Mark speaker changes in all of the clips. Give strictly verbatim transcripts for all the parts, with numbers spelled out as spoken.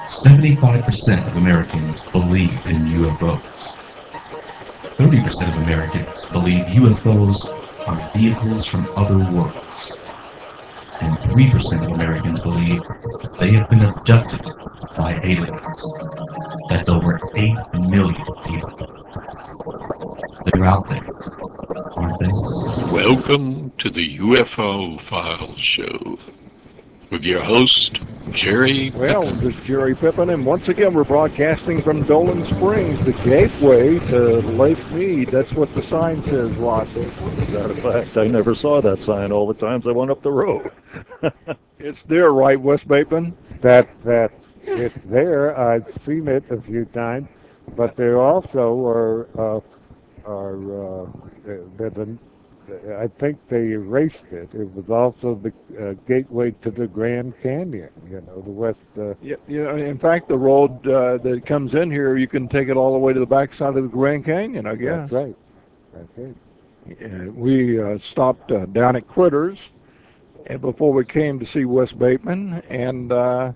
Speaker 1: seventy-five percent of Americans believe in U F Os. thirty percent of Americans believe U F Os are vehicles from other worlds. And three percent of Americans believe they have been abducted by aliens. That's over eight million people. They're out there, aren't they?
Speaker 2: Welcome to the U F O Files Show with your host, Jerry
Speaker 3: Well,
Speaker 2: Pippin.
Speaker 3: this is Jerry Pippin, and once again we're broadcasting from Dolan Springs, the gateway to Lake Mead. That's what the sign says, Rossi.
Speaker 4: As a matter of fact, I never saw that sign all the times I went up the road.
Speaker 3: It's there, right, Wes Bateman?
Speaker 5: That that it's there. I've seen it a few times, but there also are uh, are uh, the, the, I think they erased it. It was also the uh, gateway to the Grand Canyon. You know, the west. Uh,
Speaker 3: Yeah, yeah. In fact, the road uh, that comes in here, you can take it all the way to the backside of the Grand Canyon, I guess.
Speaker 5: that's right. That's it.
Speaker 3: And we uh, stopped uh, down at Critters, and before we came to see Wes Bateman, and uh,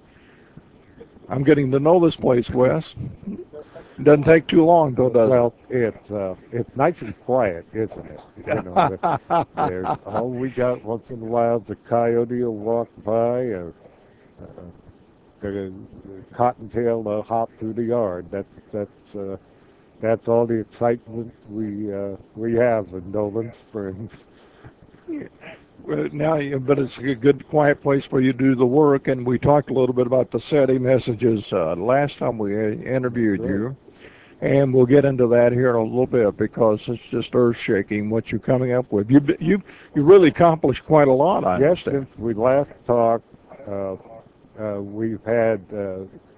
Speaker 3: I'm getting to know this place, Wes. It doesn't take too long, though, does
Speaker 5: Well, it's uh, it's nice and quiet, isn't it? You know, the, there's all we got once in a while is a coyote will walk by, or uh, the, the cottontail will hop through the yard. That's that's uh, that's all the excitement we uh, we have in Dolan Springs.
Speaker 3: it? Well, now, yeah, but it's a good, quiet place for you to do the work, and we talked a little bit about the SETI messages uh, last time we uh, interviewed
Speaker 5: Right.
Speaker 3: you, and we'll get into that here in a little bit because it's just earth-shaking what you're coming up with. You you you really accomplished quite a lot, I
Speaker 5: Yes,
Speaker 3: understand.
Speaker 5: since we last talked, uh, uh, we've had uh,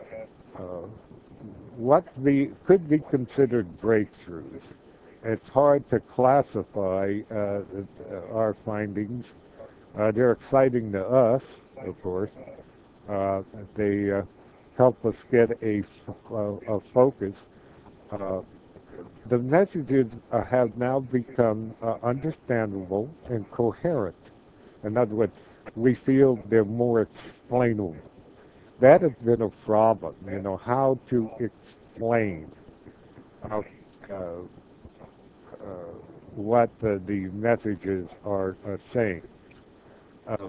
Speaker 5: uh, what the could be considered breakthroughs. It's hard to classify uh, our findings. Uh, they're exciting to us, of course. Uh, they uh, help us get a, a, a focus. Uh, the messages uh, have now become uh, understandable and coherent. In other words, we feel they're more explainable. That has been a problem, you know, how to explain uh, uh, uh, what uh, the messages are uh, saying. Uh,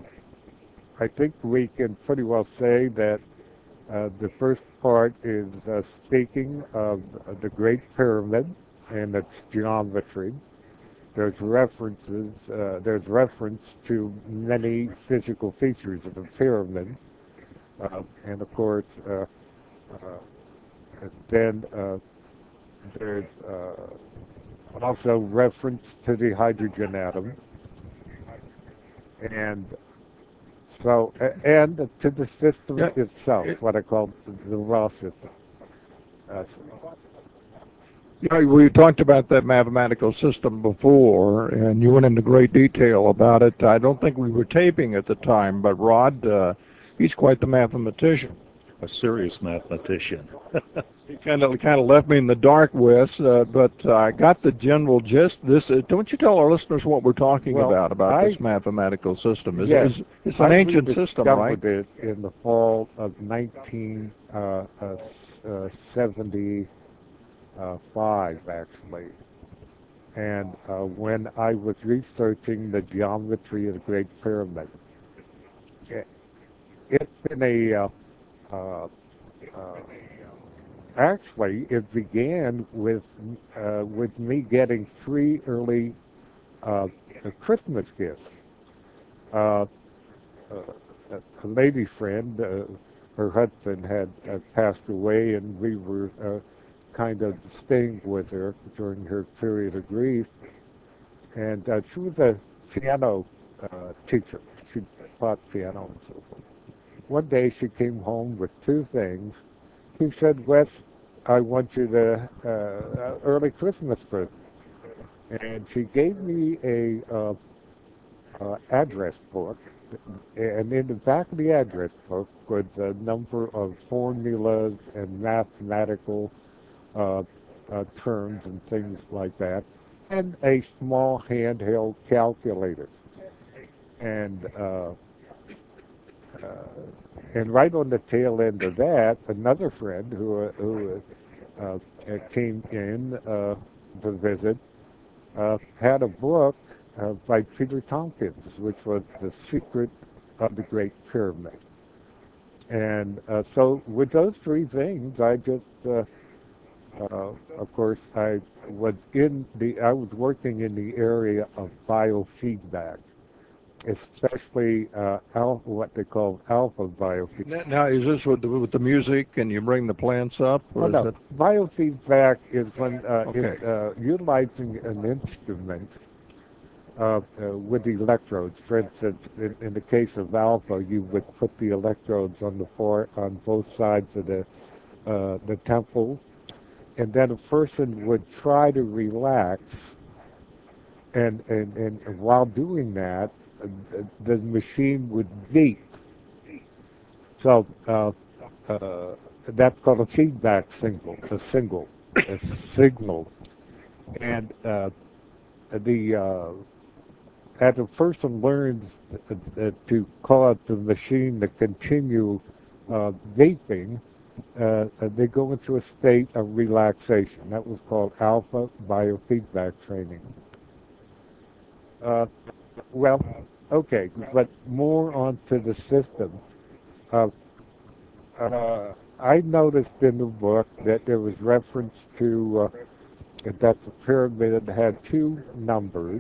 Speaker 5: I think we can pretty well say that uh, the first part is uh, speaking of uh, the Great Pyramid and its geometry. There's references, uh, there's reference to many physical features of the pyramid. Uh, and of course, uh, uh, then uh, there's uh, also reference to the hydrogen atom, and so a- and to the system
Speaker 3: Yeah,
Speaker 5: itself,
Speaker 3: it,
Speaker 5: what I call the, the raw system. Uh,
Speaker 3: yeah, we talked about that mathematical system before, and you went into great detail about it. I don't think we were taping at the time, but Rod, uh, he's quite the mathematician.
Speaker 4: A serious mathematician.
Speaker 3: He kind of kind of left me in the dark, Wes, uh, but uh, I got the general gist. This uh, don't you tell our listeners what we're talking
Speaker 5: well,
Speaker 3: about about
Speaker 5: I
Speaker 3: this mathematical system? Is
Speaker 5: yes,
Speaker 3: is it's an
Speaker 5: I
Speaker 3: ancient system, right?
Speaker 5: rediscovered it in the fall of nineteen seventy-five, actually. And uh, when I was researching the geometry of the Great Pyramid, it, it's been a uh, uh, uh, actually it began with uh, with me getting three early uh, Christmas gifts. Uh, uh, a lady friend, uh, her husband had uh, passed away, and we were uh, kind of staying with her during her period of grief. And uh, she was a piano uh, teacher. She taught piano and so forth. One day she came home with two things. She said, Wes, I want you to uh, uh, early Christmas present. And she gave me a uh, uh, address book. And in the back of the address book was a number of formulas and mathematical uh, uh, terms and things like that, and a small handheld calculator. And uh, uh, and right on the tail end of that, another friend who uh, who uh, uh, came in uh, to visit uh, had a book uh, by Peter Tompkins, which was The Secret of the Great Pyramid. And uh, so with those three things, I just, uh, uh, of course, I was in the, I was working in the area of biofeedback, especially uh, alpha, what they call alpha biofeedback.
Speaker 3: Now, now, is this with the, with the music and you bring the plants up,
Speaker 5: Oh
Speaker 3: or is
Speaker 5: no,
Speaker 3: that
Speaker 5: biofeedback is when uh,
Speaker 3: okay?
Speaker 5: it's uh, utilizing an instrument uh, uh, with the electrodes. For instance, in, in the case of alpha, you would put the electrodes on the far, on both sides of the uh, the temple, and then a person would try to relax, and and, and while doing that, uh, the machine would beep. So uh, uh, that's called a feedback signal, a signal, a signal, and uh, the uh, as a person learns uh, to cause the machine to continue uh, vaping, uh, uh, they go into a state of relaxation. That was called alpha biofeedback training. Uh, well, okay, but more onto the system. Uh, uh, I noticed in the book that there was reference to uh, that the pyramid had two numbers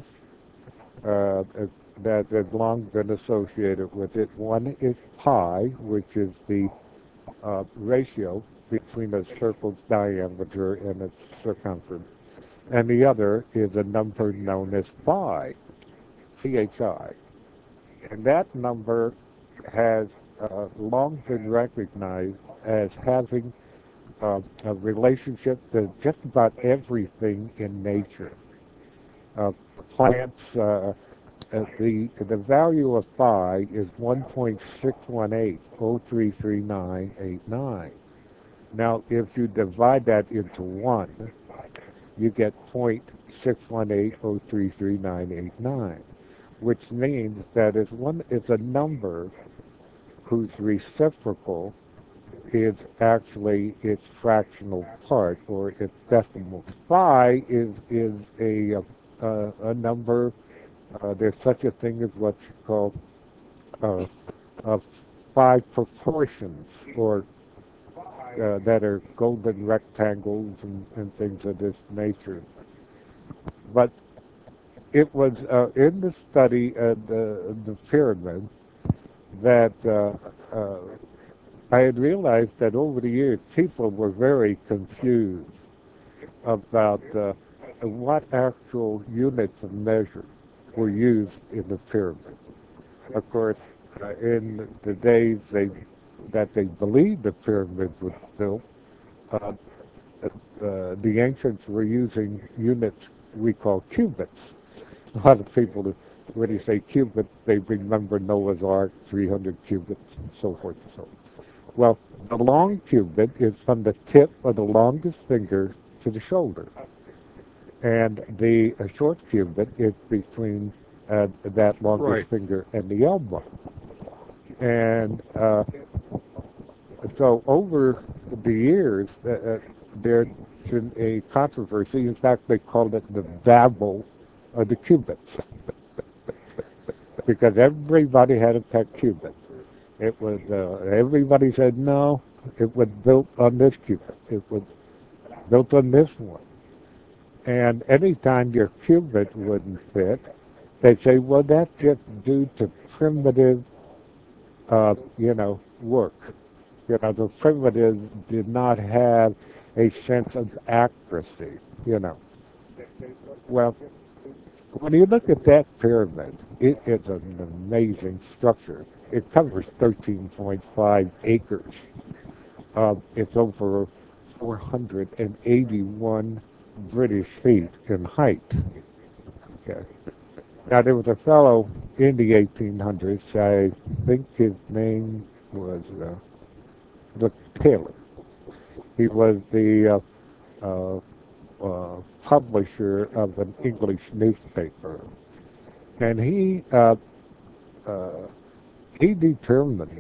Speaker 5: uh, that have long been associated with it. One is pi, which is the uh, ratio between a circle's diameter and its circumference, and the other is a number known as phi, P H I. And that number has uh, long been recognized as having uh, a relationship to just about everything in nature. Uh, plants, uh, uh, the the value of phi is one point six one eight zero three three nine eight nine. Now, if you divide that into one, you get zero point six one eight zero three three nine eight nine, which means that it's one it's a number whose reciprocal is actually its fractional part or its decimal. Phi is is a uh, a number. Uh, there's such a thing as what's called uh, uh, phi proportions, or uh, that are golden rectangles and, and things of this nature. But it was uh, in the study of the, the pyramid that uh, uh, I had realized that over the years people were very confused about uh, what actual units of measure were used in the pyramid. Of course, uh, in the days they, that they believed the pyramid was built, uh, uh, the ancients were using units we call cubits. A lot of people, when you say cubits, they remember Noah's Ark, three hundred cubits, and so forth and so on. Well, the long cubit is from the tip of the longest finger to the shoulder. And the uh, short cubit is between uh, that longest
Speaker 3: Right.
Speaker 5: finger and the elbow. And uh, so over the years, uh, uh, there's been a controversy. In fact, they called it the Babel of the cubits, because everybody had a pet cubit. It was, uh, everybody said, no, it was built on this cubit. It was built on this one. And anytime your cubit wouldn't fit, they say, well, that's just due to primitive, uh, you know, work. You know, the primitives did not have a sense of accuracy, you know. Well, when you look at that pyramid, it is an amazing structure. It covers thirteen point five acres. Uh, it's over four hundred eighty-one British feet in height. Okay. Now, there was a fellow in the eighteen hundreds, I think his name was uh, Dick Taylor. He was the uh, uh, uh, publisher of an English newspaper. And he uh, uh, he determined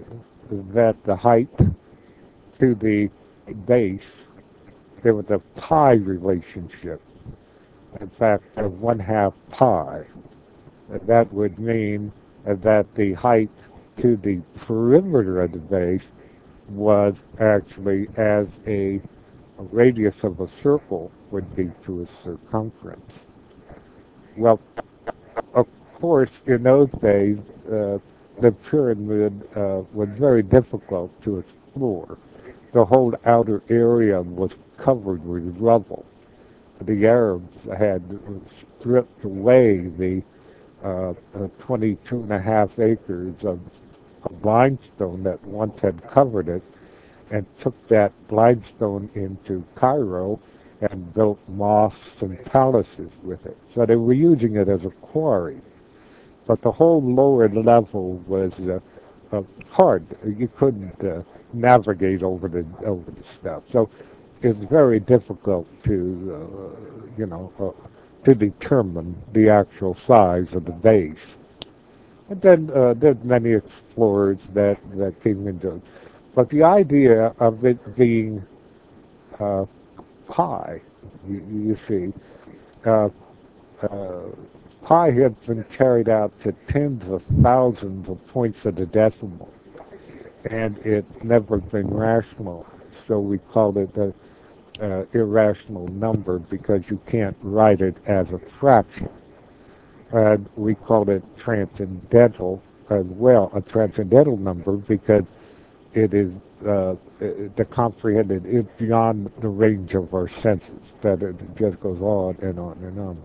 Speaker 5: that the height to the base, there was a pi relationship. In fact, uh, one half pi. That would mean uh, that the height to the perimeter of the base was actually as a, a radius of a circle would be to a circumference. Well, of course, in those days, uh, the pyramid uh, was very difficult to explore. The whole outer area was covered with rubble. The Arabs had stripped away the uh, uh, twenty-two and a half acres of, of limestone that once had covered it and took that limestone into Cairo and built mosques and palaces with it. So they were using it as a quarry. But the whole lower level was uh, uh, hard. You couldn't uh, navigate over the over the stuff. So it's very difficult to, uh, you know, uh, to determine the actual size of the base. And then uh, there's many explorers that, that came into it. But the idea of it being uh, pi, you, you see, uh, uh, pi has been carried out to tens of thousands of points of the decimal, and it's never been rational. So we call it a uh, irrational number because you can't write it as a fraction. And we call it transcendental as well, a transcendental number because it is uh, the comprehended is beyond the range of our senses. That it just goes on and on and on.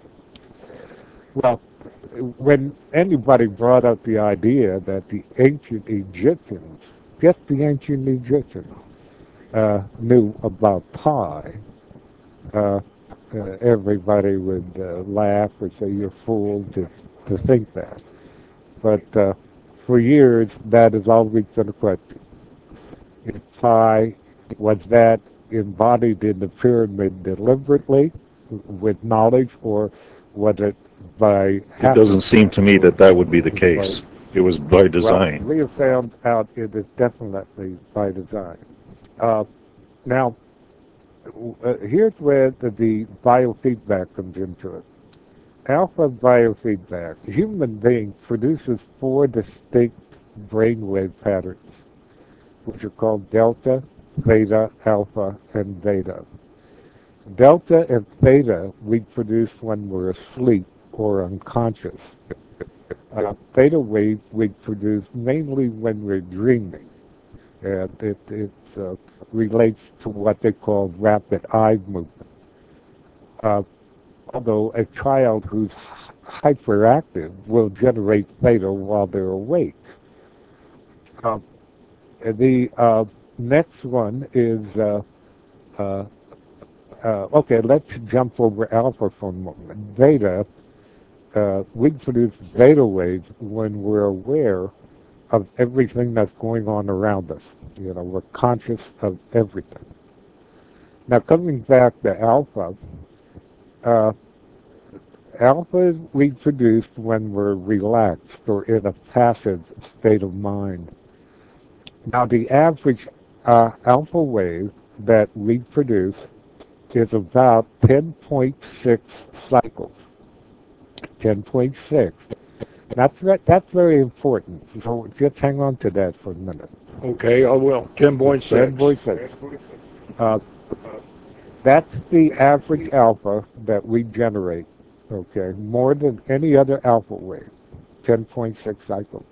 Speaker 5: Well, when anybody brought up the idea that the ancient Egyptians, just the ancient Egyptians, uh, knew about pi, uh, uh, everybody would uh, laugh or say you're fooled to, to think that. But uh, for years, that has always been a question. If pi was that embodied in the pyramid deliberately with knowledge, or was it by
Speaker 4: It
Speaker 5: happenstance?
Speaker 4: doesn't seem to me that that would be the case. It was by design.
Speaker 5: Well, we have found out it is definitely by design. Uh, now, uh, here's where the, the biofeedback comes into it. Alpha biofeedback. The human being produces four distinct brainwave patterns, which are called delta, theta, alpha, and beta. Delta and theta we produce when we're asleep or unconscious. Uh, theta waves we produce mainly when we're dreaming. And it, it uh, relates to what they call rapid eye movement. Uh, although a child who's hyperactive will generate theta while they're awake. Uh, the uh, next one is, uh, uh, uh, okay, let's jump over alpha for a moment. Beta, uh, we produce beta waves when we're aware of everything that's going on around us. You know, we're conscious of everything. Now, coming back to alpha, uh, alpha we produce when we're relaxed or in a passive state of mind. Now, the average uh, alpha wave that we produce is about ten point six cycles. ten point six. That's, that's very important. So just hang on to that for a minute.
Speaker 3: Okay, I will. ten point six.
Speaker 5: ten point six. Uh, that's the average alpha that we generate, okay, more than any other alpha wave, ten point six cycles.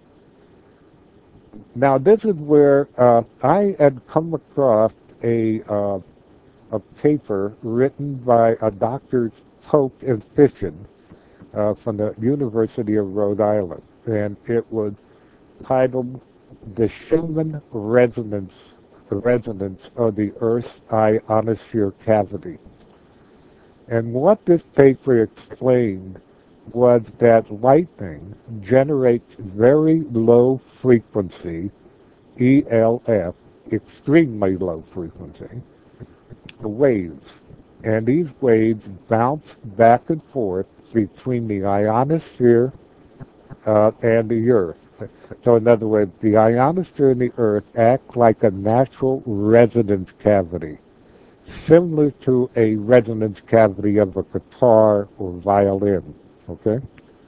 Speaker 5: Now, this is where uh, I had come across a, uh, a paper written by a Doctor Pope and Fission uh, from the University of Rhode Island, and it was titled "The Schumann Resonance the Resonance of the Earth's Ionosphere Cavity." And what this paper explained was that lightning generates very low frequency, E L F, extremely low frequency, waves. And these waves bounce back and forth between the ionosphere uh, and the Earth. So in other words, the ionosphere and the Earth act like a natural resonance cavity, similar to a resonance cavity of a guitar or violin. Okay?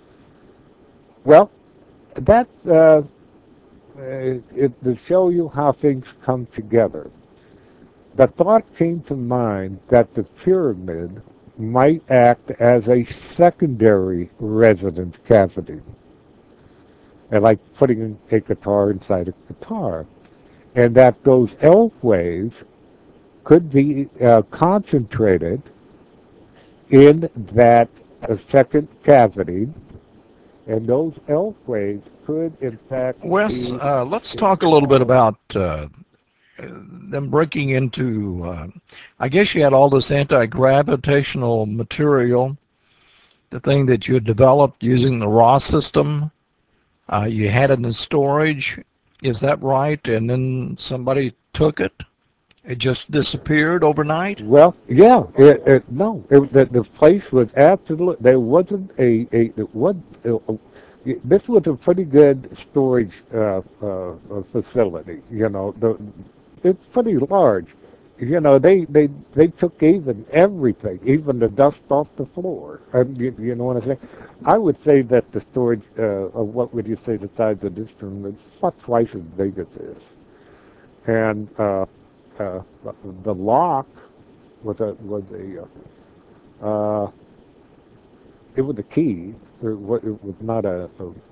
Speaker 5: Well, that uh, it, to show you how things come together. The thought came to mind that the pyramid might act as a secondary resonance cavity, and like putting a guitar inside a guitar, and that those elf waves could be uh, concentrated in that uh, second cavity, and those elf waves could, in fact,
Speaker 3: Wes,
Speaker 5: be.
Speaker 3: uh, let's talk a little bit about uh, them breaking into, uh, I guess you had all this anti-gravitational material, the thing that you had developed using the raw system. Uh, you had it in storage, is that right? And then somebody took it? It just disappeared overnight?
Speaker 5: Well, yeah, it, it, no, it, the, the place was absolutely, there wasn't a, a it was, uh, uh, this was a pretty good storage uh, uh, uh, facility, you know, the, it's pretty large. You know, they, they, they took even everything, even the dust off the floor. Um, you, you know what I'm saying? I would say that the storage, uh, of what would you say the size of this room is about twice as big as this. And uh, uh, the lock was a was a uh, uh, it was a key. It was, it was not a,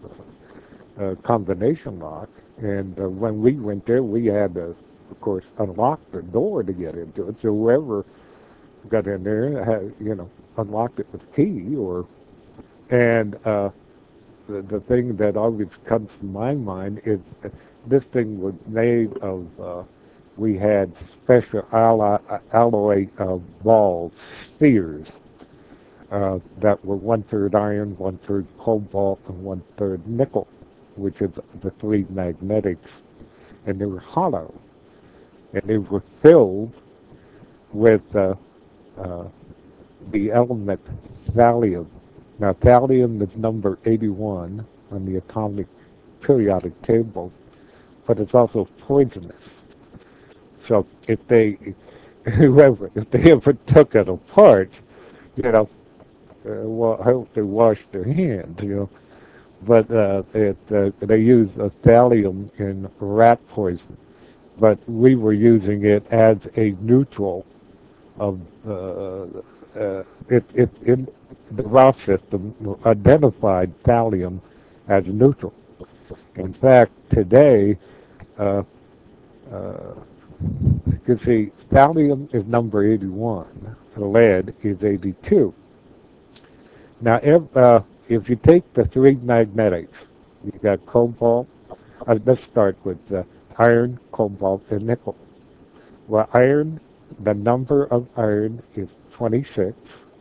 Speaker 5: a, a combination lock. And uh, when we went there, we had to, of course, unlock the door to get into it. So whoever got in there had, you know, unlocked it with a key. Or and uh, the, the thing that always comes to my mind is uh, this thing was made of. Uh, we had special alloy, alloy uh, balls, spheres, uh, that were one-third iron, one-third cobalt, and one-third nickel, which is the three magnetics, and they were hollow, and they were filled with uh, uh, the element thallium. Now, thallium is number eighty-one on the atomic periodic table, but it's also poisonous. So if they, whoever, if they ever took it apart, you know, uh, well, I hope they washed their hands, you know. But uh, it, uh, they used uh, thallium in rat poison, but we were using it as a neutral of uh, uh, it, it in the raw system identified thallium as neutral. In fact, today, uh, uh, you see, thallium is number eighty-one, lead is eighty-two. Now, if, uh, if you take the three magnetics, you got cobalt, uh, let's start with uh, iron, cobalt, and nickel. Well, iron, the number of iron is twenty-six,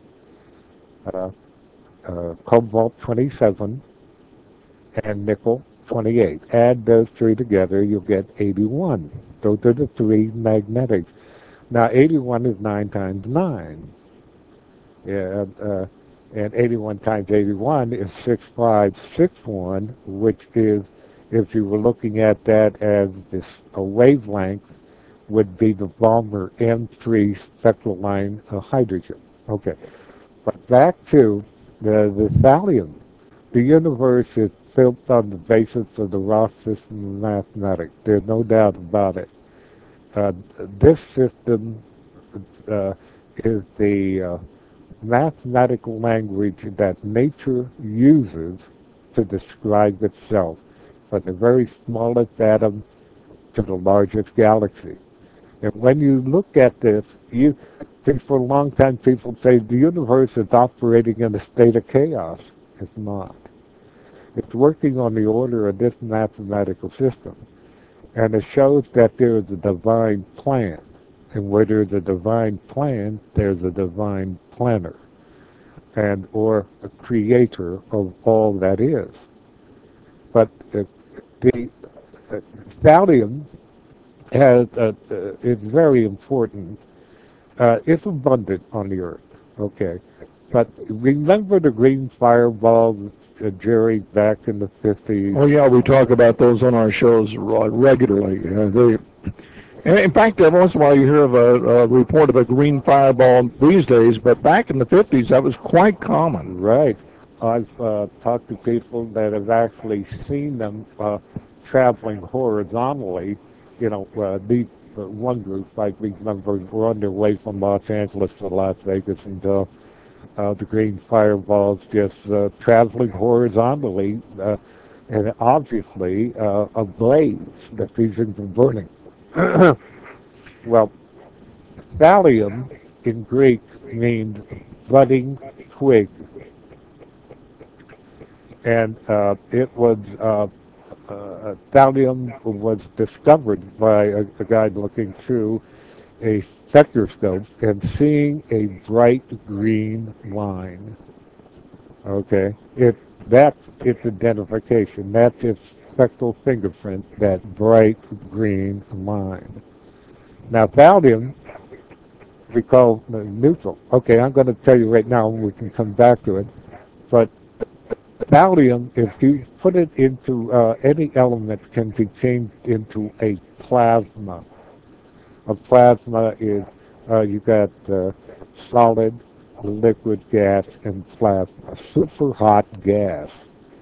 Speaker 5: uh, uh, cobalt twenty-seven, and nickel twenty-eight. Add those three together, you'll get eighty-one. Those are the three magnetics. Now, eighty-one is nine times nine. Yeah, uh, and eighty-one times eighty-one is six five six one, which is, if you were looking at that as this a wavelength, would be the Balmer M three spectral line of hydrogen. Okay, but back to the, the thallium. The universe is built on the basis of the raw system of mathematics. There's no doubt about it. Uh, this system uh, is the uh, mathematical language that nature uses to describe itself, from the very smallest atom to the largest galaxy. And when you look at this, you see, for a long time people say the universe is operating in a state of chaos. It's not. It's working on the order of this mathematical system. And it shows that there is a divine plan. And where there's a divine plan, there's a divine planner, and or a creator of all that is. But uh, the uh, thallium has uh, uh, is very important. Uh, it's abundant on the earth. Okay, but remember the green fireballs uh, Jerry, back in the fifties.
Speaker 3: Oh yeah, we talk about those on our shows uh, regularly. Uh, they, and in fact, every once in a while you hear of a, a report of a green fireball these days, but back in the fifties that was quite common.
Speaker 5: Right. I've uh, talked to people that have actually seen them uh, traveling horizontally. You know, uh, these uh, one group, I remember, were on their way from Los Angeles to Las Vegas, and uh, uh, the green fireballs just uh, traveling horizontally, uh, and obviously uh, ablaze. The these things are burning. Well, thallium in Greek means budding twig, and uh, it was uh, uh, thallium was discovered by a, a guy looking through a spectroscope and seeing a bright green line. Okay, it that's its identification. That's its spectral fingerprint. That bright green line. Now, thallium we call uh, neutral. Okay, I'm going to tell you right now, and we can come back to it. But thallium, if you put it into uh, any element, can be changed into a plasma. A plasma is, uh, you got uh, solid, liquid, gas, and plasma. Super hot gas.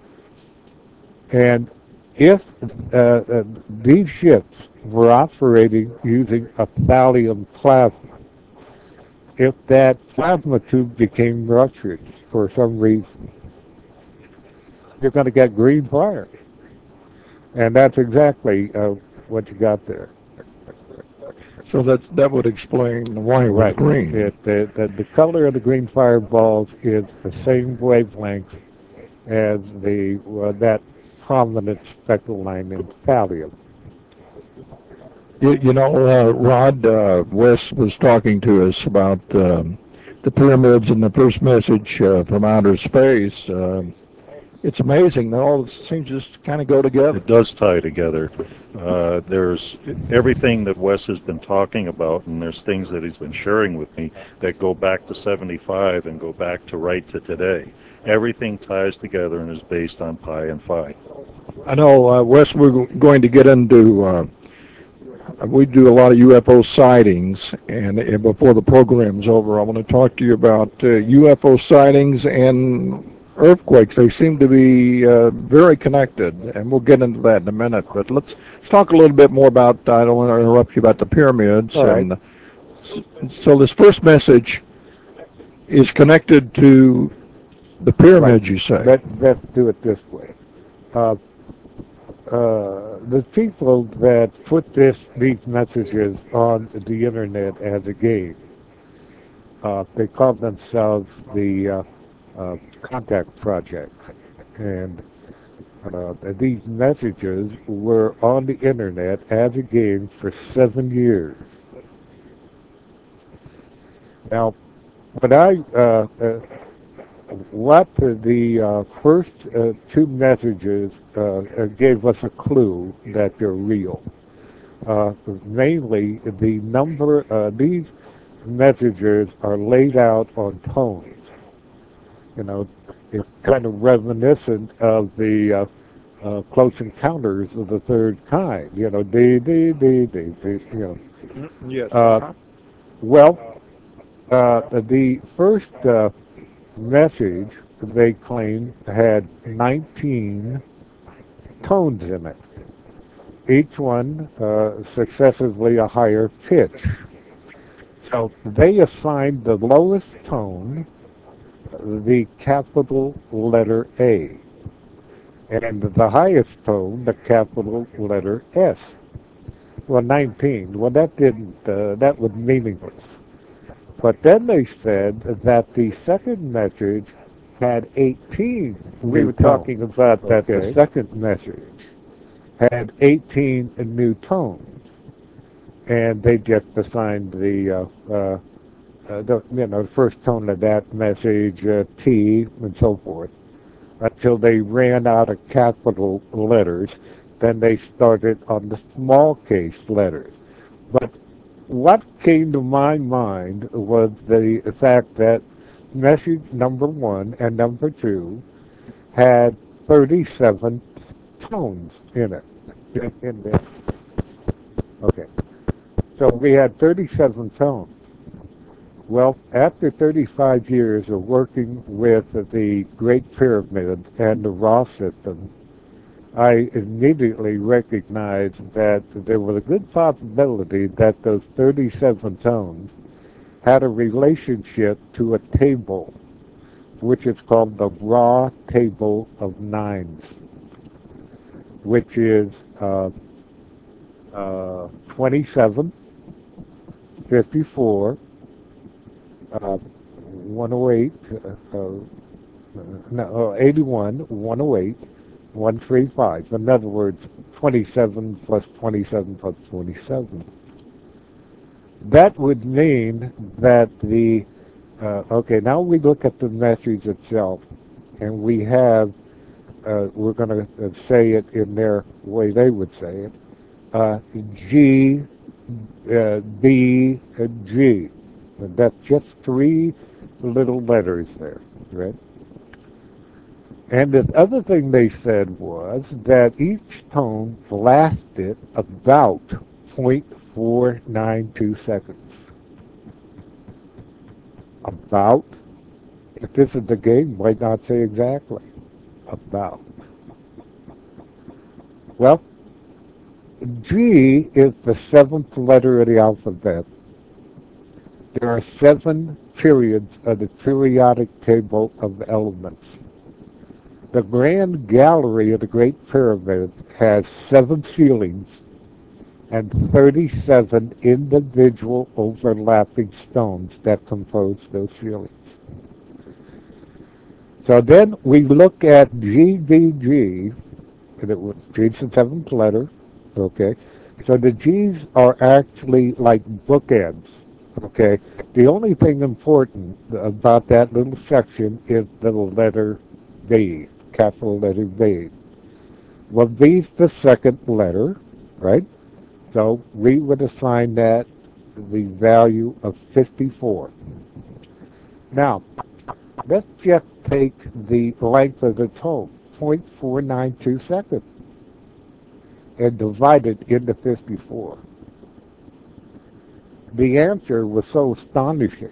Speaker 5: And if uh, uh, these ships were operating using a thallium plasma, if that plasma tube became ruptured for some reason, you're going to get green fire. And that's exactly uh, what you got there.
Speaker 3: So that that would explain why it was
Speaker 5: Right.
Speaker 3: green.
Speaker 5: It, the, the, the color of the green fireballs is the same wavelength as the uh, that prominent spectral line in thallium.
Speaker 3: You, you know, uh, Rod, uh, Wes was talking to us about um, the pyramids and the first message uh, from outer space. Uh, it's amazing that all these things just kind of go together.
Speaker 4: It does tie together. Uh, there's everything that Wes has been talking about, and there's things that he's been sharing with me that go back to seventy-five and go back to right to today. Everything ties together and is based on pi and phi.
Speaker 3: I know, uh, Wes, we're going to get into, uh, we do a lot of U F O sightings, and, and before the program's over, I want to talk to you about uh, U F O sightings and earthquakes. They seem to be uh, very connected, and we'll get into that in a minute. But let's, let's talk a little bit more about, I don't want to interrupt you, about the pyramids.
Speaker 5: All right.
Speaker 3: And so this first message is connected to the pyramids,
Speaker 5: Right.
Speaker 3: you say?
Speaker 5: Let, let's do it this way. Uh, uh, the people that put this these messages on the internet as a game, uh, they call themselves the uh, uh, Contact Project, and uh, these messages were on the internet as a game for seven years. Now, what I uh, uh, what the uh, first uh, two messages uh, uh, gave us a clue that they're real. Uh, mainly, the number, uh, these messages are laid out on tones. You know, it's kind of reminiscent of the uh, uh, Close Encounters of the Third Kind. You know, dee, dee, dee, dee, dee, you know.
Speaker 3: Yes.
Speaker 5: Uh, well, uh, the first uh, message, they claim, had nineteen tones in it, each one uh, successively a higher pitch. So they assigned the lowest tone the capital letter A, and the highest tone the capital letter S. Well, nineteen. Well, that didn't, uh, that was meaningless. But then they said that the second message had eighteen. We were talking about that the second message had eighteen new tones, and they just assigned the, uh, uh, uh, the you know the first tone of that message uh, T and so forth until they ran out of capital letters. Then they started on the small case letters. But what came to my mind was the fact that message number one and number two had thirty-seven tones in it. In, in there. Okay. So we had thirty-seven tones. Well, after thirty-five years of working with the Great Pyramid and the Ra system, I immediately recognized that there was a good possibility that those thirty-seven tones had a relationship to a table, which is called the Ra Table of Nines, which is uh, uh, twenty-seven, fifty-four, uh, one oh eight, uh, uh, no, uh, eighty-one, one oh eight, one thirty-five. In other words, twenty-seven plus twenty-seven plus twenty-seven. That would mean that the, uh, okay, now we look at the message itself, and we have, uh, we're going to uh, say it in their way they would say it, uh, G, uh, B, and G. And that's just three little letters there, right? And the other thing they said was that each tone lasted about zero point four nine two seconds. About. If this is the game, why not say exactly? About. Well, G is the seventh letter of the alphabet. There are seven periods of the periodic table of elements. The Grand Gallery of the Great Pyramid has seven ceilings and thirty-seven individual overlapping stones that compose those ceilings. So then we look at G B G, and it was G's the seventh letter, okay? So the G's are actually like bookends, okay? The only thing important about that little section is the letter B, capital letter B. Well, B's the second letter, right? So we would assign that the value of fifty-four. Now, let's just take the length of the tone, zero point four nine two seconds, and divide it into fifty-four. The answer was so astonishing,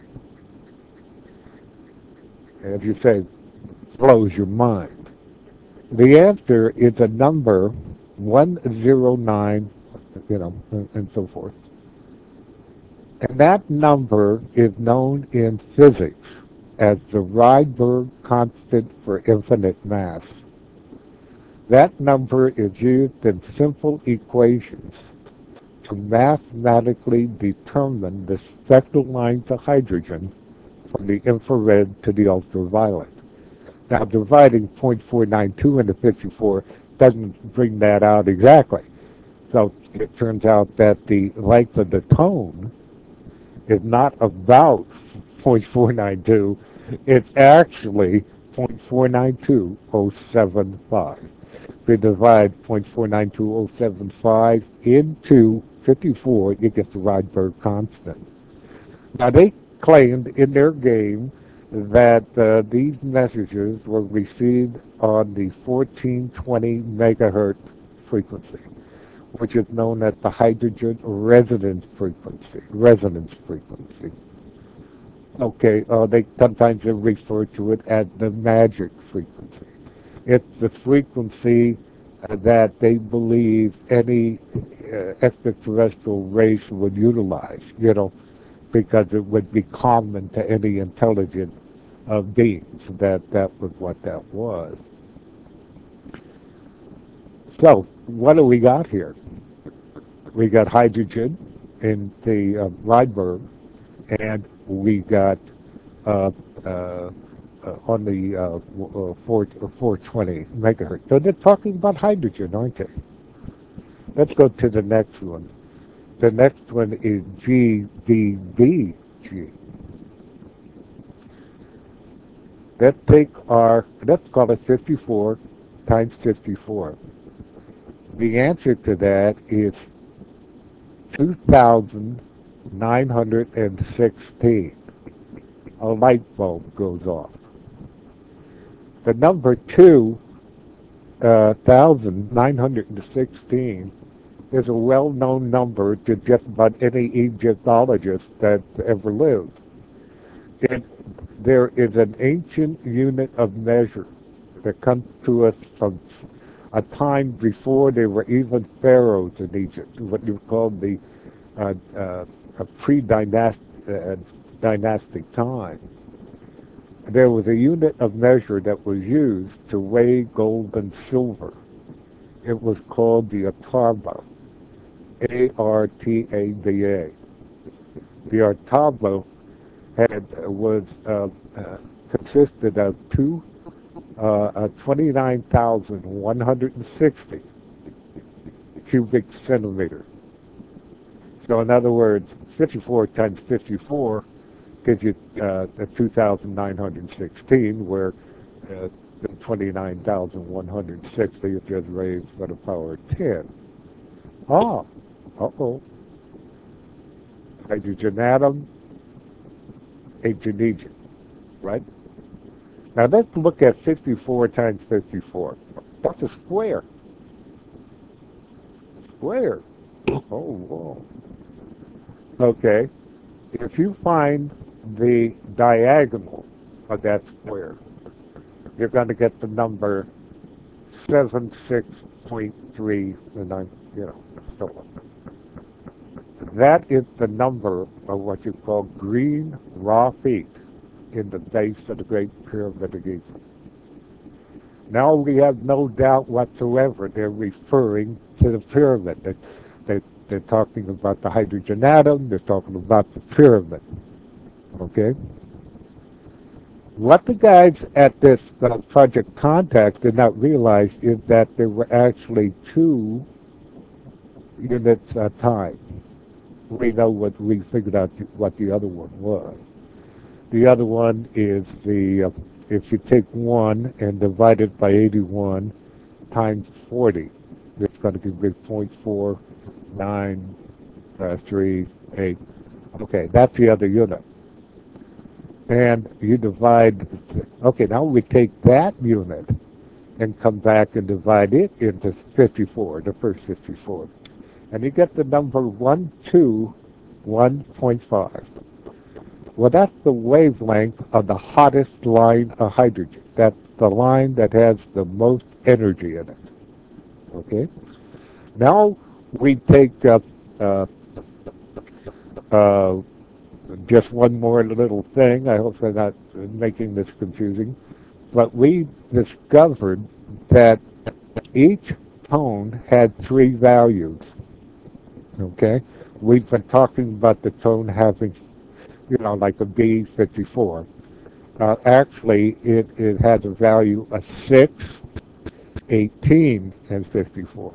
Speaker 5: as you say, blows your mind. The answer is a number one oh nine, you know, and, and so forth. And that number is known in physics as the Rydberg constant for infinite mass. That number is used in simple equations to mathematically determine the spectral lines of hydrogen from the infrared to the ultraviolet. Now, dividing zero point four nine two into fifty-four doesn't bring that out exactly. So it turns out that the length of the tone is not about zero point four nine two, it's actually zero point four nine two oh seven five. If you divide zero point four nine two oh seven five into fifty-four, you get the Rydberg constant. Now, they claimed in their game that uh, these messages were received on the fourteen twenty megahertz frequency, which is known as the hydrogen resonance frequency. Resonance frequency. Okay, uh, they sometimes they refer to it as the magic frequency. It's the frequency uh, that they believe any uh, extraterrestrial race would utilize, you know, because it would be common to any intelligent uh, beings. That that was what that was. So, what do we got here? We got hydrogen in the uh, Rydberg, and we got uh, uh, uh, on the uh, uh, four twenty megahertz. So they're talking about hydrogen, aren't they? Let's go to the next one. The next one is G B B G. Let's take our, let's call it fifty-four times fifty-four. The answer to that is two thousand nine hundred sixteen. A light bulb goes off. The number two uh, thousand nine hundred sixteen is a well-known number to just about any Egyptologist that ever lived. It, there is an ancient unit of measure that comes to us from a time before there were even pharaohs in Egypt, what you call the uh, uh, a pre-dynastic uh, dynastic time. There was a unit of measure that was used to weigh gold and silver. It was called the Artaba, A R T A B A. The Artaba had was uh, uh, consisted of two uh, uh, twenty-nine thousand one hundred sixty cubic centimeters. So in other words, fifty-four times fifty-four gives you uh, the two thousand nine hundred sixteen, where uh, the twenty-nine thousand one hundred sixty is just raised by the power of ten. Ah, uh-oh. Hydrogen atom, ancient Egypt, right? Now let's look at fifty-four times fifty-four. That's a square. Square. Oh, whoa. Okay. If you find the diagonal of that square, you're going to get the number seventy-six point three, and I'm, you know, so on. That is the number of what you call green raw feet in the base of the Great Pyramid of Giza. Now we have no doubt whatsoever they're referring to the pyramid. They, they, they're talking about the hydrogen atom, they're talking about the pyramid. Okay? What the guys at this uh, Project Contact did not realize is that there were actually two units at time. We know what we figured out what the other one was. The other one is the, uh, if you take one and divide it by eighty-one times forty, it's going to give you zero point four nine three eight. Okay, that's the other unit. And you divide, okay, now we take that unit and come back and divide it into fifty-four, the first fifty-four. And you get the number one two one point five. Well, that's the wavelength of the hottest line of hydrogen. That's the line that has the most energy in it. Okay? Now we take uh, uh, uh, just one more little thing. I hope I'm not making this confusing. But we discovered that each tone had three values. Okay? We've been talking about the tone having, you know, like a B fifty-four. Uh, actually, it, it has a value of six, eighteen, and fifty-four.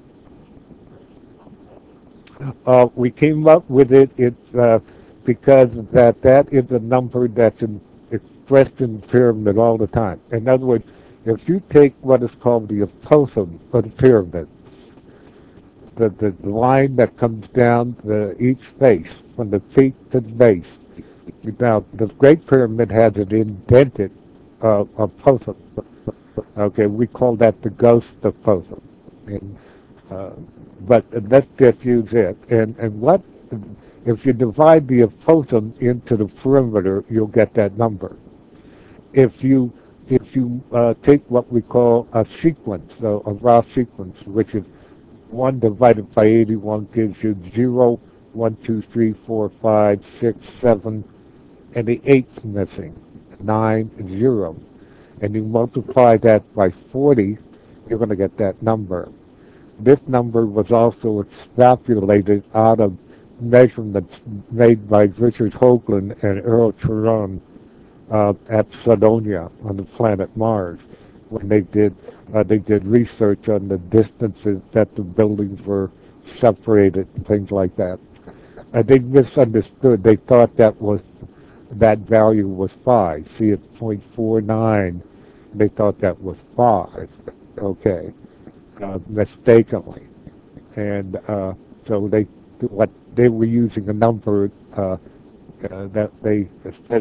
Speaker 5: Uh, we came up with it it's, uh, because that that is a number that's in, expressed in the pyramid all the time. In other words, if you take what is called the apothem of the pyramid, the, the, the line that comes down the, each face, from the peak to the base. Now, the Great Pyramid has an indented uh, apothem. Okay, we call that the ghost apothem. And, uh, but let's just use it. And, and what, if you divide the apothem into the perimeter, you'll get that number. If you if you uh, take what we call a sequence, so a raw sequence, which is one divided by eighty-one gives you zero, one, two, three, four, five, six, seven, and the eight's missing, nine, zero. And you multiply that by forty, you're going to get that number. This number was also extrapolated out of measurements made by Richard Hoagland and Earl Turan uh, at Cydonia on the planet Mars, when they did uh, they did research on the distances that the buildings were separated and things like that. And they misunderstood. They thought that was that value was five. See, it's zero point four nine. They thought that was five. Okay, uh, mistakenly, and uh, so they, what they were using a number uh, uh, that they instead they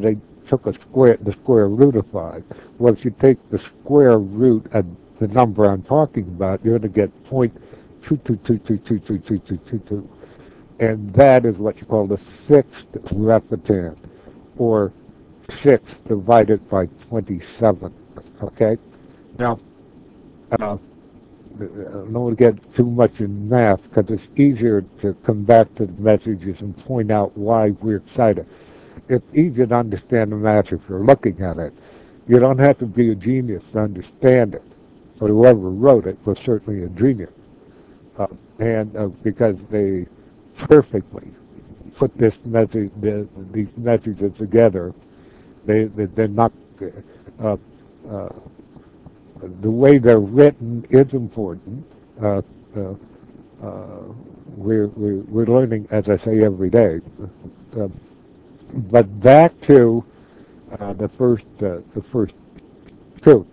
Speaker 5: took a square, the square root of five. Well, if you take the square root of the number I'm talking about, you're going to get point two two two two two two two two two two, and that is what you call the sixth replicand, or six divided by twenty-seven. Okay? Now, uh, I don't want to get too much in math because it's easier to come back to the messages and point out why we're excited. It's easier to understand the math if you're looking at it. You don't have to be a genius to understand it. But whoever wrote it was certainly a genius. Uh, and uh, because they perfectly put this message, the, these messages together, they, they, they're not, uh, uh, the way they're written is important. Uh, uh, uh, we're, we're, we're learning, as I say, every day. Uh, but back to uh, the first, uh, the first truth.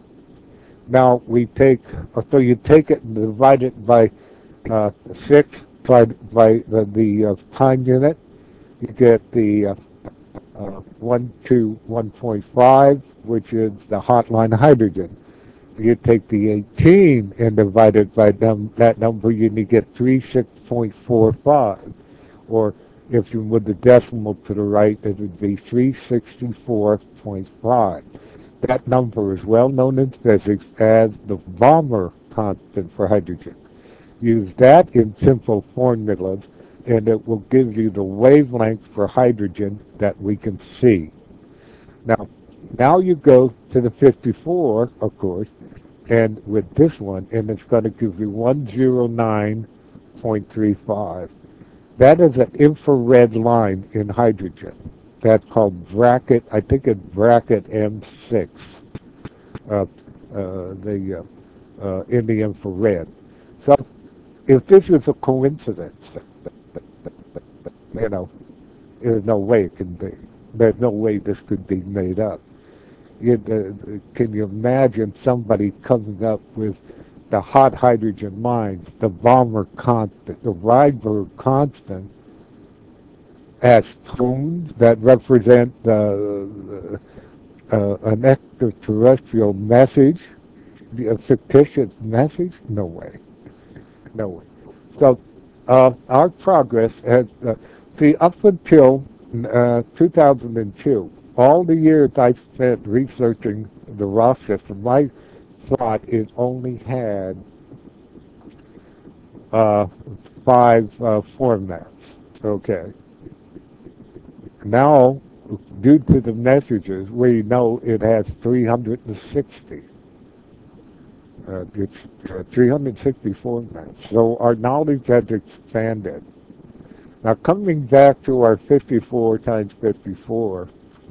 Speaker 5: Now we take, so you take it and divide it by uh, six, by, by the, the uh, time unit. You get the uh, uh, one to one point five, which is the hot line hydrogen. You take the eighteen and divide it by num that number, you get thirty-six point four five. Or if you move the decimal to the right, it would be three hundred sixty-four point five. That number is well known in physics as the Balmer constant for hydrogen. Use that in simple formulas, and it will give you the wavelength for hydrogen that we can see. Now, now you go to the fifty-four, of course, and with this one, and it's going to give you one hundred nine point three five. That is an infrared line in hydrogen. That's called bracket, I think it's bracket M six, uh, uh, the, uh, uh, in the infrared. So if this is a coincidence, you know, there's no way it can be. There's no way this could be made up. You, uh, can you imagine somebody coming up with the hot hydrogen lines, the Balmer constant, the Rydberg constant, as tones that represent uh, uh, an extraterrestrial message, a fictitious message? No way. No way. So uh, our progress has, uh, see, up until uh, two thousand two, all the years I spent researching the Ross system, I thought it only had uh, five uh, formats. Okay. Now, due to the messages, we know it has three hundred sixty. Uh, it's uh, three hundred sixty formats. So our knowledge has expanded. Now, coming back to our fifty-four times fifty-four,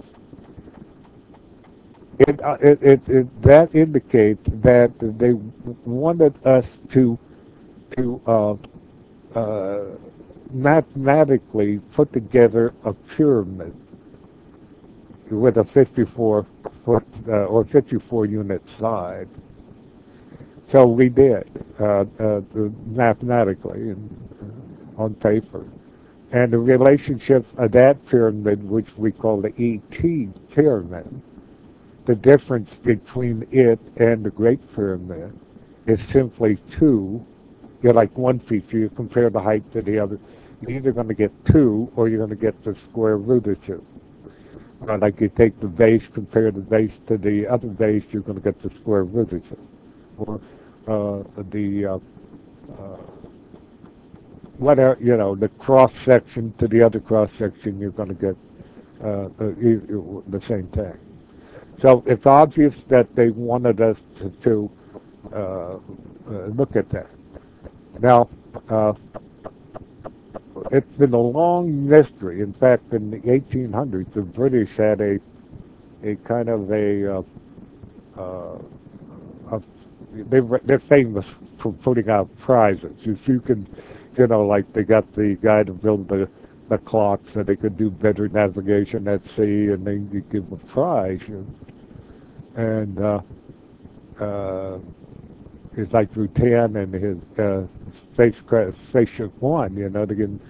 Speaker 5: it, uh, it, it, it that indicates that they wanted us to to uh, uh, mathematically put together a pyramid with a fifty-four foot uh, or fifty-four unit side. So we did uh, uh, mathematically and, uh, on paper. And the relationship of that pyramid, which we call the E T pyramid, the difference between it and the Great Pyramid is simply two. You're like one feature, you compare the height to the other. You're either going to get two or you're going to get the square root of two. Uh, like you take the base, compare the base to the other base, you're going to get the square root of two. Or uh, the uh, uh, whatever, you know, the cross section to the other cross section, you're going to get uh, the, the same thing. So it's obvious that they wanted us to, to uh, uh, look at that. Now, uh, it's been a long mystery. In fact, in the eighteen hundreds, the British had a a kind of a, uh, uh, a they, they're famous for putting out prizes. If you can, you know, like they got the guy to build the the clock so they could do better navigation at sea, and they you give a prize. And uh, uh, it's like Rutan and his uh, spacecraft, Spaceship One. You know, they can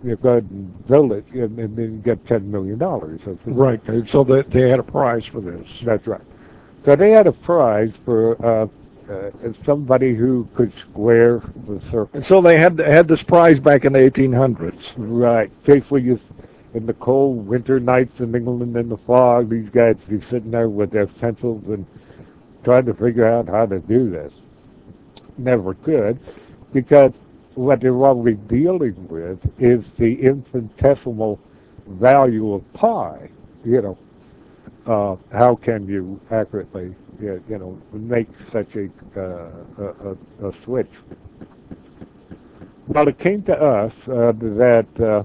Speaker 5: you go ahead and build it, and, and then you get ten million dollars.
Speaker 3: Right. So that they had a prize for this.
Speaker 5: That's right. So they had a prize for uh, uh, somebody who could square the circle.
Speaker 3: And so they had had this prize back in the eighteen hundreds.
Speaker 5: Right. Faithfully, you, in the cold winter nights in England in the fog, these guys be sitting there with their pencils and trying to figure out how to do this. Never could, because what they're always dealing with is the infinitesimal value of pi. You know, uh, how can you accurately, you know, make such a, uh, a, a switch? Well, it came to us uh, that uh,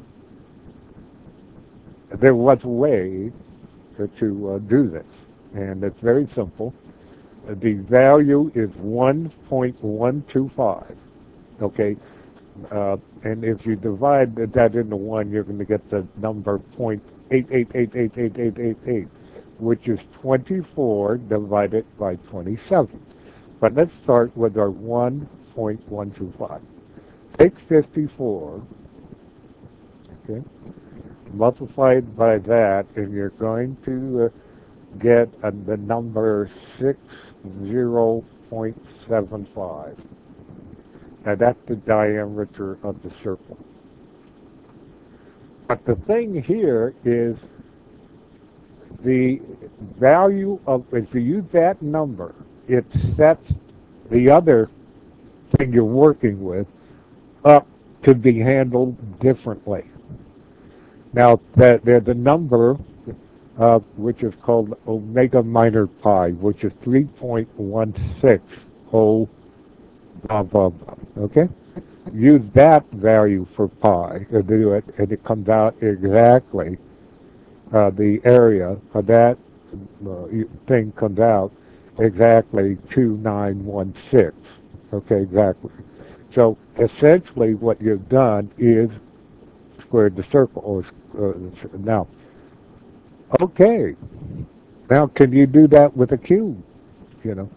Speaker 5: there was a way to uh, do this, and it's very simple. The value is one point one two five, okay? Uh, and if you divide that into one, you're going to get the number point eight eight eight eight eight eight eight eight, which is twenty-four divided by twenty-seven. But let's start with our one point one two five. Take fifty-four, okay, multiply it by that, and you're going to uh, get uh, the number sixty point seven five. Now that's the diameter of the circle. But the thing here is the value of, if you use that number, it sets the other thing you're working with up to be handled differently. Now, the, the, the number, uh, which is called omega minor pi, which is three point one six oh blah, blah, blah, okay? Use that value for pi to do it, and it comes out exactly, uh, the area of that uh, thing comes out exactly two nine one six, okay, exactly. So essentially what you've done is squared the circle. Or, uh, now, okay, now can you do that with a cube? You know,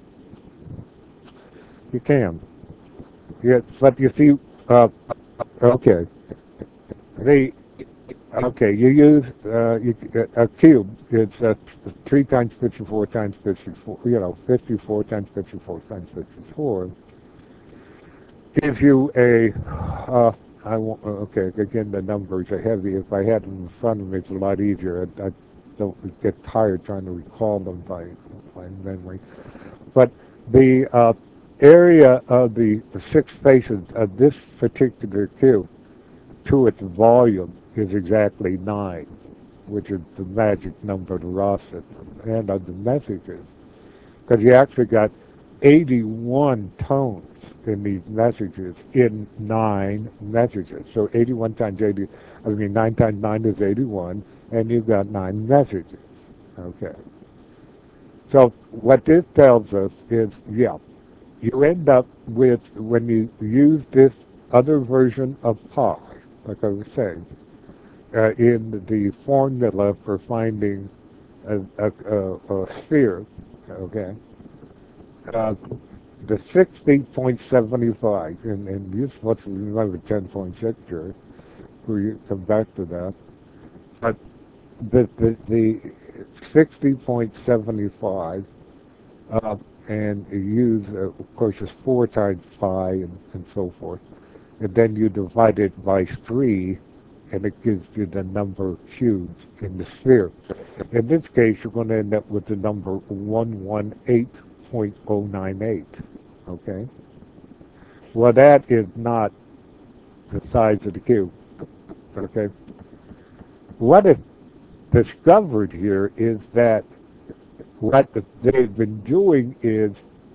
Speaker 5: you can. Yes, but you see, uh, okay, the okay, you use uh, you, a cube. It's uh, three times fifty-four times fifty-four. You know, fifty-four times fifty-four times fifty-four gives you a. Uh, I won't. Okay, again, the numbers are heavy. If I had them in front of me, it's a lot easier. I, I don't get tired trying to recall them by by memory. But the uh, area of the, the six faces of this particular cube to its volume is exactly nine, which is the magic number of the raw system and of the messages. Because you actually got eighty-one tones in these messages in nine messages. So eighty-one times eighty, I mean nine times nine is eighty-one, and you've got nine messages. Okay. So what this tells us is, yeah, you end up with, when you use this other version of pi, like I was saying, uh, in the formula for finding a, a, a, a sphere, okay, uh, the sixty point seven five, and, and you're supposed to remember ten point six here, we come back to that, but the, the, the sixty point seven five, uh, and you use, uh, of course, it's four times pi and, and so forth. And then you divide it by three, and it gives you the number of cubes in the sphere. In this case, you're going to end up with the number one eighteen point oh nine eight, okay? Well, that is not the size of the cube, okay? What is discovered here is that what they've been doing is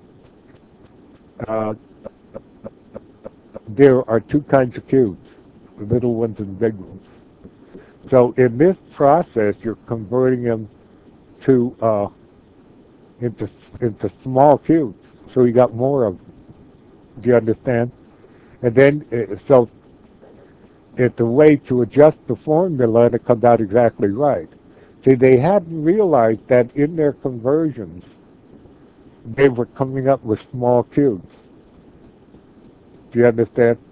Speaker 5: uh, there are two kinds of cubes, little ones and big ones. So in this process, you're converting them to uh, into into small cubes. So you got more of them. Do you understand? And then, uh, so it's a way to adjust the formula and it comes out exactly right. See, they hadn't realized that in their conversions, they were coming up with small cubes. Do you understand?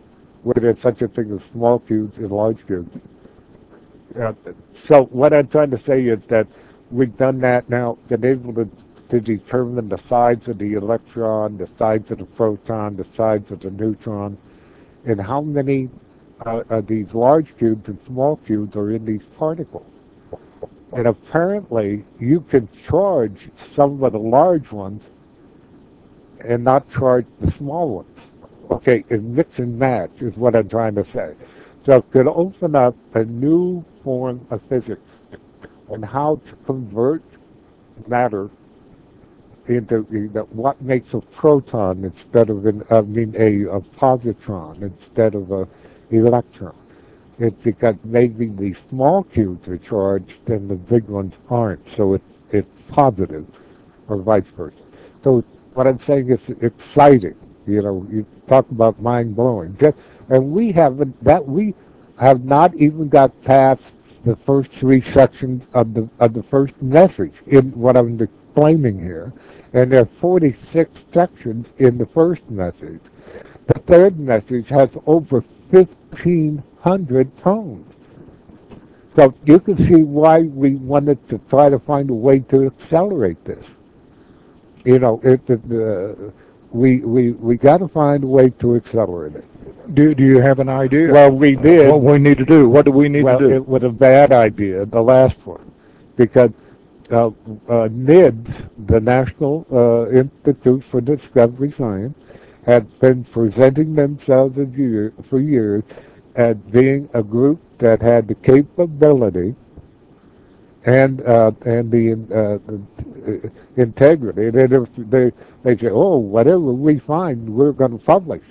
Speaker 5: where there's such a thing as small cubes and large cubes. Uh, so what I'm trying to say is that we've done that now, been able to, to determine the size of the electron, the size of the proton, the size of the neutron, and how many uh, of these large cubes and small cubes are in these particles. And apparently, you can charge some of the large ones and not charge the small ones. Okay, and mix and match is what I'm trying to say. So it could open up a new form of physics on how to convert matter into you know, what makes a proton instead of an, I mean, a, a positron instead of a electron. It's because maybe the small cubes are charged and the big ones aren't, so it's it's positive, or vice versa. So what I'm saying is exciting. You know, you talk about mind blowing, and we haven't that we have not even got past the first three sections of the of the first message in what I'm explaining here, and there are forty-six sections in the first message. The third message has over fifteen hundred tones. So you can see why we wanted to try to find a way to accelerate this. You know, it, it, uh, we we we got to find a way to accelerate it.
Speaker 3: Do do you have an idea?
Speaker 5: Well, we did.
Speaker 3: What we need to do? What do we need
Speaker 5: well,
Speaker 3: to do?
Speaker 5: it was a bad idea, the last one, because uh, uh, NIDS, the National uh, Institute for Discovery Science, had been presenting themselves as year, for years as being a group that had the capability and uh, and the, uh, the uh, integrity. They, they they say, oh, whatever we find, we're going to publish.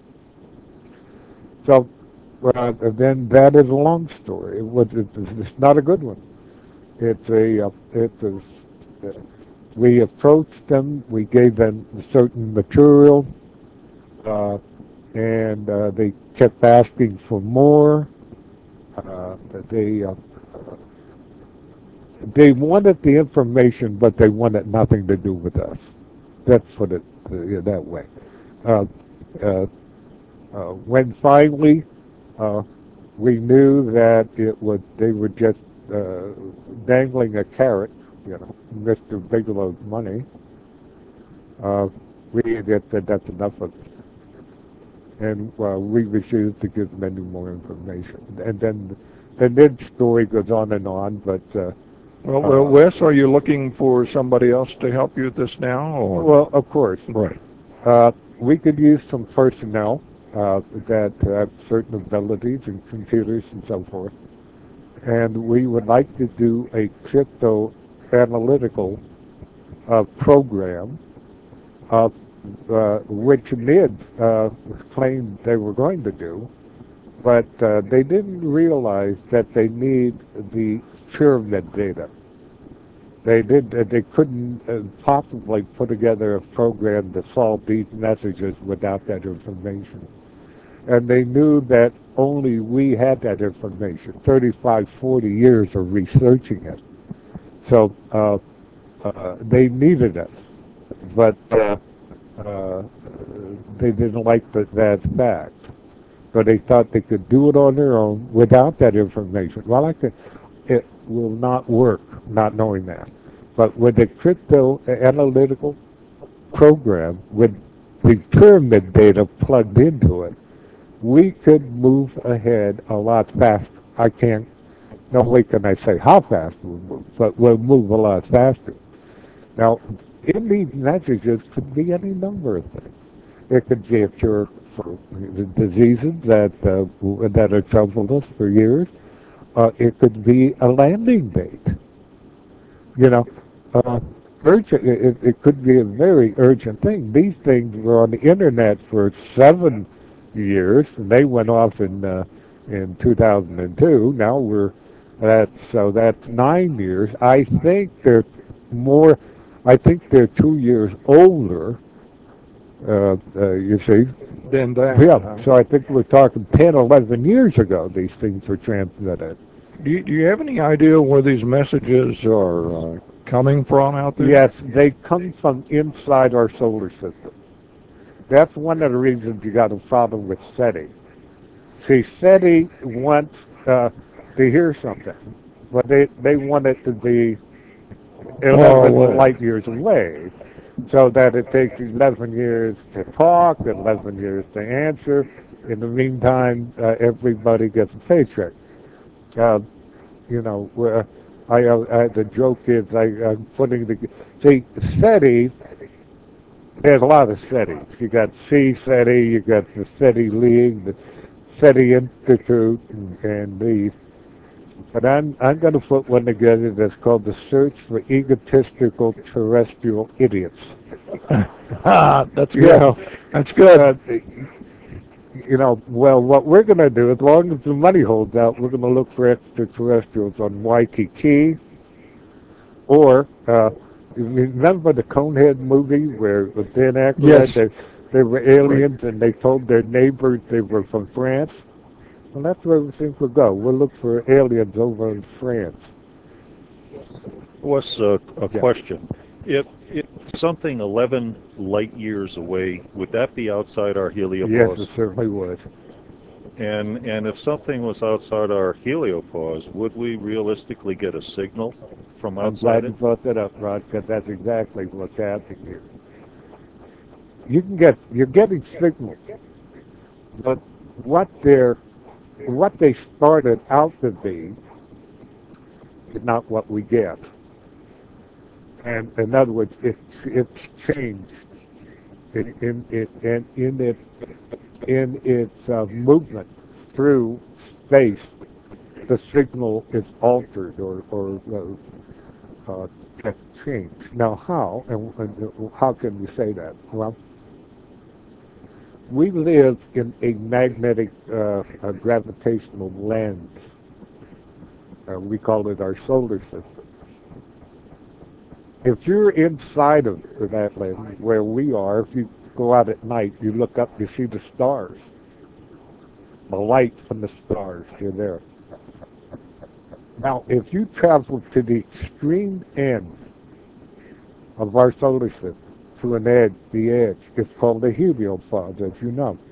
Speaker 5: So uh, then that is a long story. It was, it, it's not a good one. It's a uh, it's a, uh, we approached them. We gave them certain material. Uh, and uh, they kept asking for more. Uh, they uh, they wanted the information, but they wanted nothing to do with us. Let's put it uh, that way. Uh, uh, uh, when finally uh, we knew that it was, they were just uh, dangling a carrot, you know, Mister Bigelow's money. Uh, we just said that's enough of it. And uh, we refused to give them any more information. And then the Nid story goes on and on, but... Uh,
Speaker 3: Well, well,
Speaker 5: uh,
Speaker 3: Wes, are you looking for somebody else to help you with this now? Or?
Speaker 5: well, of course.
Speaker 3: Right.
Speaker 5: Uh, we could use some personnel uh, that have certain abilities in computers and so forth. And we would like to do a crypto analytical uh, program uh, uh, which Nid uh, claimed they were going to do, but uh, they didn't realize that they need the pyramid data. They did. Uh, they couldn't uh, possibly put together a program to solve these messages without that information, and they knew that only we had that information. thirty-five, forty years of researching it, so uh, uh, they needed us, but. Uh, Uh, they didn't like the, that fact. So they thought they could do it on their own without that information. Well, I could, it will not work not knowing that. But with the crypto analytical program, with the pyramid data plugged into it, we could move ahead a lot faster. I can't, no way can I say how fast we'll move, but we'll move a lot faster. Now, in these messages could be any number of things. It could be a cure for the diseases that uh, that have troubled us for years. Uh, it could be a landing date. You know, uh, urgent. It, it could be a very urgent thing. These things were on the internet for seven years, and they went off in uh, in two thousand two. Now we're at so that's nine years. I think they're more. I think they're two years older. Uh, uh, you see,
Speaker 3: Then that.
Speaker 5: yeah.
Speaker 3: uh,
Speaker 5: So I think we're talking ten, eleven years ago. These things were transmitted.
Speaker 3: do, you, do you have any idea where these messages are uh, coming from out there?
Speaker 5: Yes, they come from inside our solar system. That's one of the reasons you got a problem with SETI. See, SETI wants uh, to hear something, but they, they want it to be eleven
Speaker 3: Oh, uh,
Speaker 5: light years away, so that it takes eleven years to talk, eleven years to answer. In the meantime, uh, everybody gets a paycheck. Uh, you know, where I, uh, I, the joke is I, I'm putting the, see, SETI, there's a lot of SETIs. You got C SETI, you got the SETI League, the SETI Institute, and, and these. But I'm, I'm going to put one together that's called the Search for Egotistical Terrestrial Idiots.
Speaker 3: ah, that's
Speaker 5: You
Speaker 3: good.
Speaker 5: know,
Speaker 3: That's good.
Speaker 5: uh, you know, well, what we're going to do, as long as the money holds out, we're going to look for extraterrestrials on Waikiki, or, uh, you remember the Conehead movie where with Dan Aykroyd,
Speaker 3: Yes.
Speaker 5: they, they were
Speaker 3: Right.
Speaker 5: aliens and they told their neighbors they were from France? Well, that's where we think we'll go. We'll look for aliens over in France.
Speaker 4: What's a, a
Speaker 5: Yeah.
Speaker 4: question? If, if something eleven light years away, would that be outside our
Speaker 5: Yes,
Speaker 4: heliopause?
Speaker 5: it certainly would.
Speaker 4: And and if something was outside our heliopause, would we realistically get a signal from
Speaker 5: I'm glad
Speaker 4: outside
Speaker 5: you
Speaker 4: it?
Speaker 5: brought that up, Rod, because that's exactly what's happening here. You can get, you're getting signals, but what they're, what they started out to be is not what we get. And in other words, it's it's changed in in it and in it in its uh, movement through space. The signal is altered or or uh, uh, has changed. Now, how and, and how can we say that? Well, we live in a magnetic uh, a gravitational lens. Uh, we call it our solar system. If you're inside of that lens, where we are, if you go out at night, you look up, you see the stars, the light from the stars, you're there. Now, if you travel to the extreme end of our solar system, to an edge, the edge, it's called the heliopause, as you know.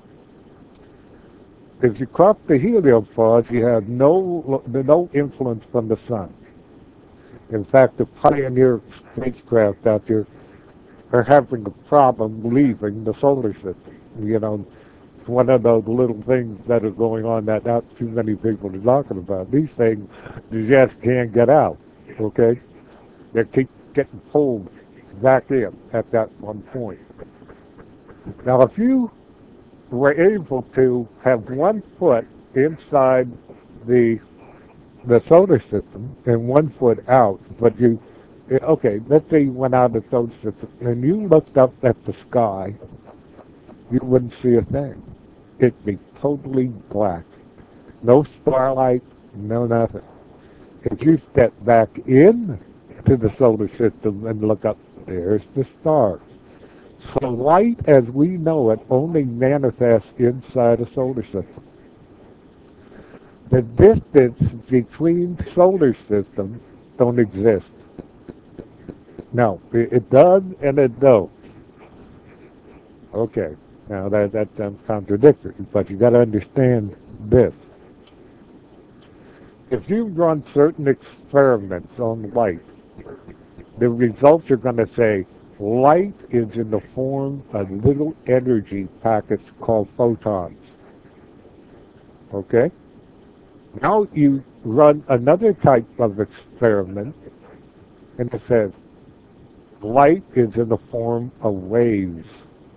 Speaker 5: If you cross the heliopause, you have no no influence from the sun. In fact, the Pioneer spacecraft out there are having a problem leaving the solar system. You know, it's one of those little things that are going on that not too many people are talking about. These things just can't get out, okay? They keep getting pulled back in at that one point. Now, if you were able to have one foot inside the the solar system and one foot out, but you, okay, let's say you went out of the solar system and you looked up at the sky, you wouldn't see a thing. It'd be totally black. No starlight, no nothing. If you step back in to the solar system and look up, there's the stars. So light as we know it only manifests inside a solar system. The distance between solar systems don't exist. No, it, it does and it don't. Okay, now that that sounds contradictory, but you got to understand this. If you run certain experiments on light, the results are going to say light is in the form of little energy packets called photons. Okay? Now you run another type of experiment, and it says light is in the form of waves.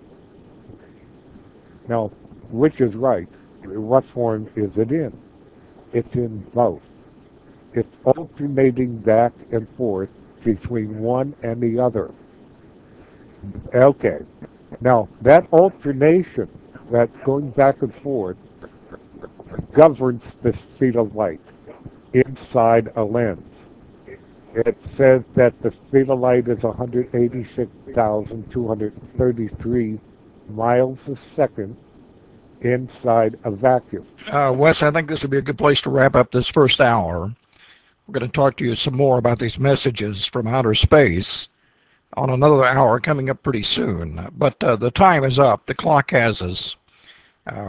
Speaker 5: Now, which is right? What form is it in? It's in both. It's alternating back and forth between one and the other. Okay. Now, that alternation, that going back and forth, governs the speed of light inside a lens. It says that the speed of light is one hundred eighty-six thousand two hundred thirty-three miles a second inside a vacuum.
Speaker 3: Uh, Wes, I think this would be a good place to wrap up this first hour. We're going to talk to you some more about these messages from outer space on another hour coming up pretty soon. But uh, the time is up. The clock has us. Uh,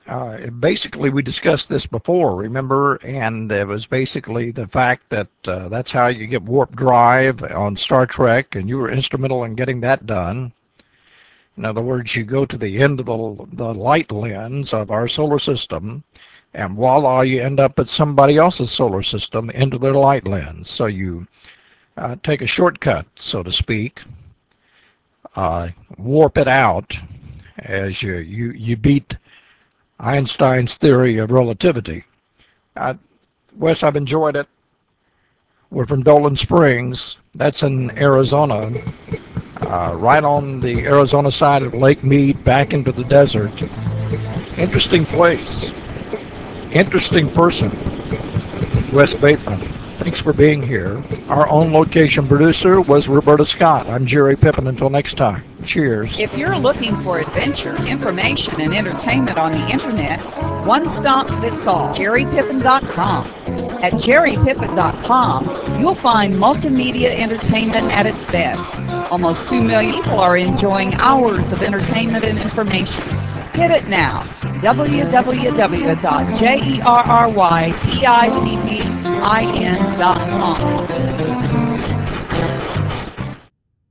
Speaker 3: Uh, basically, we discussed this before, remember? And it was basically the fact that uh, that's how you get warp drive on Star Trek, and you were instrumental in getting that done. In other words, you go to the end of the, the light lens of our solar system, and voila, you end up at somebody else's solar system into their light lens. So you uh, take a shortcut, so to speak, uh, warp it out as you, you, you beat Einstein's theory of relativity. Uh, Wes, I've enjoyed it. We're from Dolan Springs. That's in Arizona, uh, right on the Arizona side of Lake Mead, back into the desert. Interesting place. Interesting person. Wes Bateman. Thanks for being here. Our own location producer was Roberta Scott. I'm Jerry Pippin. Until next time. Cheers.
Speaker 6: If you're looking for adventure, information, and entertainment on the internet, one stop fits all. Jerry Pippin dot com. At Jerry Pippin dot com, you'll find multimedia entertainment at its best. Almost two million people are enjoying hours of entertainment and information. Get it now. w w w dot jerry pippin dot com.